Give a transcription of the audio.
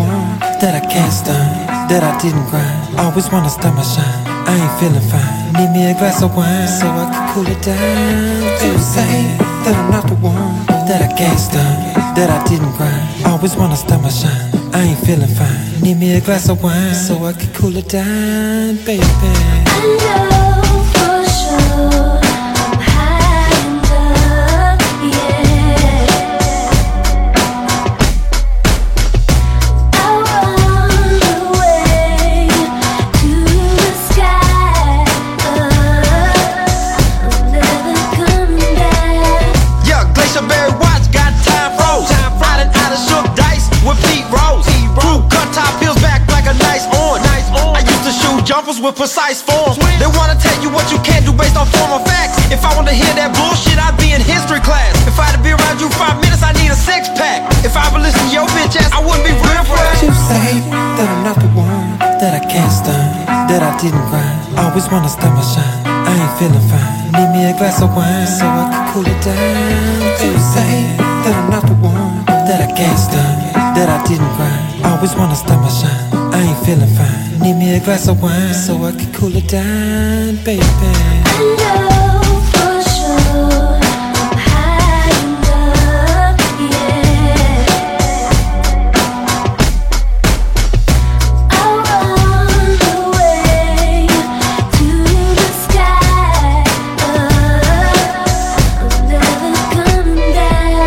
one that I can't stand, that I didn't grind. Always wanna start my shine. I ain't feeling fine. Need me a glass of wine so I can cool it down. You say that I'm not the one that I can't stand, that I didn't grind. Always wanna start my shine. I ain't feeling fine. Need me a glass of wine so I can cool it down, baby. I know for sure I'm high enough, yeah. I run away to the sky. I'm never coming back. Yeah, Glacier Berry Watch got time froze. Out of shook dice with Pete Rose. Crew cut top peels back like a nice orange. I used to shoot jumpers with precise form. They wanna tell you what you can't do based on formal facts. If I want to hear that bullshit, I'd be in history class. If I had to be around you 5 minutes, I need a 6-pack. If I ever listen to your bitch ass, I wouldn't be real fast. You say that I'm not the one that I can't stand, that I didn't grind. Always wanna start my shine. I ain't feeling fine. Need me a glass of wine so I can cool it down. You say that I'm not the one that I can't stand, that I didn't grind. Always wanna start my shine. I ain't feeling fine. Need me a glass of wine so I can cool it down, baby. I know